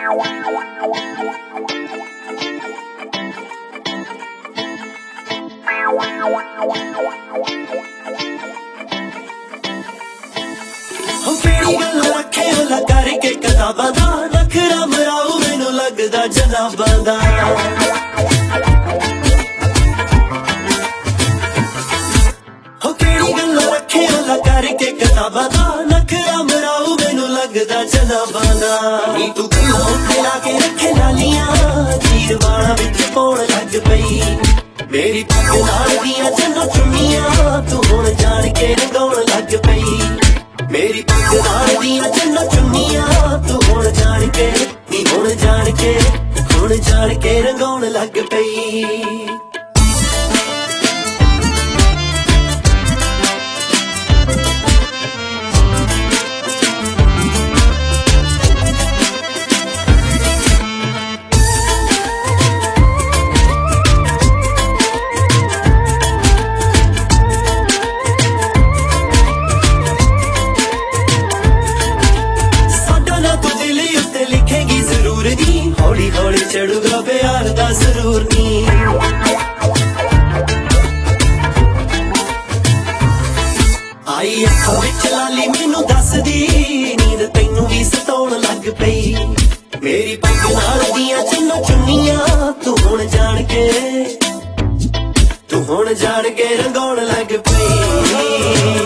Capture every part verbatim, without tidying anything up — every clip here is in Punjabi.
ਕਿਹੜੀ ਗੱਲ ਰੱਖੇ ਲਾ ਕਰਕੇ ਕਿਤਾਬਾਂ ਦਾ ਨਖਰਾ ਮਰਾਉ ਮੈਨੂੰ ਲੱਗਦਾ ਜਨਾਬਾਂ ਦਾ ਹੋ ਕਿਹੜੀ ਗੱਲ ਰੱਖੇ ਲਾ ਕਰਕੇ ਕਿਤਾਬਾਂ ਦਾ ਨਖਰਾ ਮਰਾਉ ਮੈਨੂੰ ਲੱਗਦਾ ਜਨਾਬਾਂ ਦਾ ਨੀ ਤੂੰ ਕਿਉਂ ਉੱਤੇ ਲਾ ਕੇ ਰੱਖੇ ਲਾਲੀਆਂ ਚੀਰ ਵਾਲਾਂ ਵਿੱਚ ਪਾਉਣ ਲੱਗ ਪਈ ਮੇਰੀ ਪੱਗ ਨਾਲ ਦੀਆਂ ਜੰਨਾਂ ਚੁੰਨੀਆਂ ਤੂੰ ਹੁਣ ਜਾਣ ਕੇ ਰੰਗਾਉਣ ਲੱਗ ਪਈ ਮੇਰੀ ਪੱਗ ਨਾਲ ਦੀਆਂ ਜੰਨਾਂ ਚੁੰਨੀਆਂ ਤੂੰ ਹੁਣ ਜਾਣ ਕੇ ਨੀ ਹੁਣ ਜਾਣ ਕੇ ਹੁਣ ਜਾਣ ਕੇ ਰੰਗਾਉਣ ਲੱਗ ਪਈ ਹੌਲੀ ਹੌਲੀ ਚੜੂਗਾ ਪਿਆਰ ਦਾ ਜ਼ਰੂਰ ਨੀ ਆਈ ਅੱਖਾਂ ਵਿੱਚ ਲਾਲੀ ਮੈਨੂੰ ਦੱਸਦੀ ਨੀਂਦ ਤੈਨੂੰ ਵੀ ਸਤਾਉਣ ਲੱਗ ਪਈ ਮੇਰੀ ਪੱਗ ਨਾਲ ਦੀਆਂ ਚੰਨਾਂ ਚੁੰਨੀਆਂ ਤੂੰ ਹੁਣ ਜਾਣ ਕੇ ਤੂੰ ਹੁਣ ਜਾਣ ਕੇ ਰੰਗਾਉਣ ਲੱਗ ਪਈ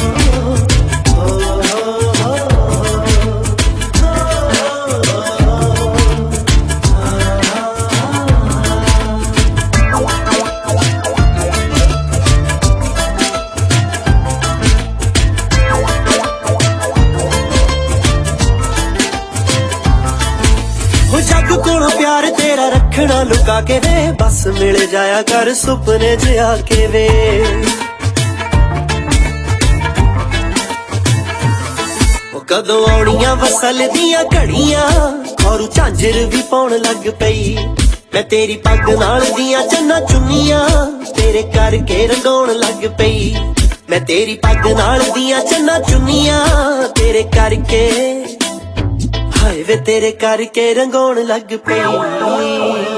ਜੱਗ ਕੋਲੋਂ ਪਿਆਰ ਤੇਰਾ ਰੱਖਣਾ ਲੁਕਾ ਕੇ ਵੇ ਬਸ ਮਿਲ ਜਾਇਆ ਕਰ ਸੁਪਨੇ ਚ ਆ ਕੇ ਵੇ ਉਹ ਕਦੋਂ ਆਉਣੀਆਂ ਵਸਲ ਦੀਆਂ ਘੜੀਆਂ ਖੌਰੂ ਝਾਂਜਰ ਵੀ ਪਾਉਣ ਲੱਗ ਪਈ ਮੈਂ ਤੇਰੀ ਪੱਗ ਨਾਲ ਦੀਆਂ ਚੰਨਾਂ ਚੁੰਨੀਆਂ ਤੇਰੇ ਕਰਕੇ ਰੰਗਾਉਣ ਲੱਗ ਪਈ ਮੈਂ ਤੇਰੀ ਪੱਗ ਨਾਲ ਦੀਆਂ ਚੰਨਾਂ ਚੁੰਨੀਆਂ ਤੇਰੇ ਕਰਕੇ ਹਾਏ ਵੇ ਤੇਰੇ ਕਰਕੇ ਰੰਗਾਉਣ ਲੱਗ ਪਈ